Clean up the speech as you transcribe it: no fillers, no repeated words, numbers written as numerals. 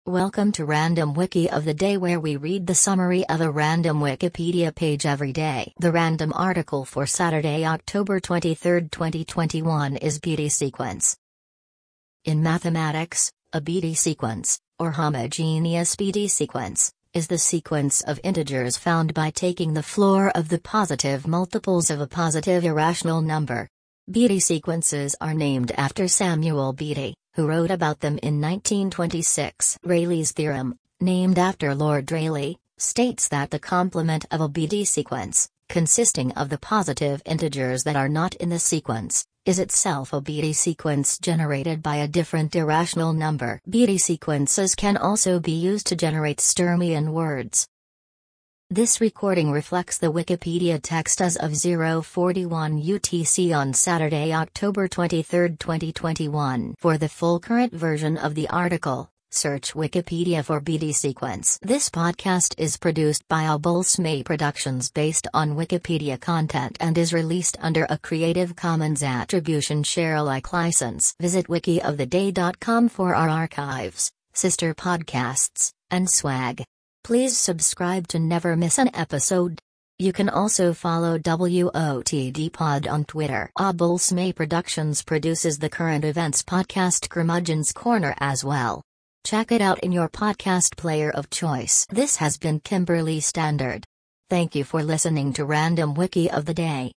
Welcome to Random Wiki of the Day, where we read the summary of a random Wikipedia page every day. The random article for Saturday, October 23, 2021 is BD sequence. In mathematics, a BD sequence, or homogeneous BD sequence, is the sequence of integers found by taking the floor of the positive multiples of a positive irrational number. Beatty sequences are named after Samuel Beatty, who wrote about them in 1926. Rayleigh's theorem, named after Lord Rayleigh, states that the complement of a Beatty sequence, consisting of the positive integers that are not in the sequence, is itself a Beatty sequence generated by a different irrational number. Beatty sequences can also be used to generate Sturmian words. This recording reflects the Wikipedia text as of 0:41 UTC on Saturday, October 23, 2021. For the full current version of the article, search Wikipedia for BD sequence. This podcast is produced by Abulsmay Productions based on Wikipedia content and is released under a Creative Commons Attribution Share Alike license. Visit wikioftheday.com for our archives, sister podcasts, and swag. Please subscribe to never miss an episode. You can also follow WOTD Pod on Twitter. Abulsmay Productions produces the current events podcast Curmudgeon's Corner as well. Check it out in your podcast player of choice. This has been Kimberly Standard. Thank you for listening to Random Wiki of the Day.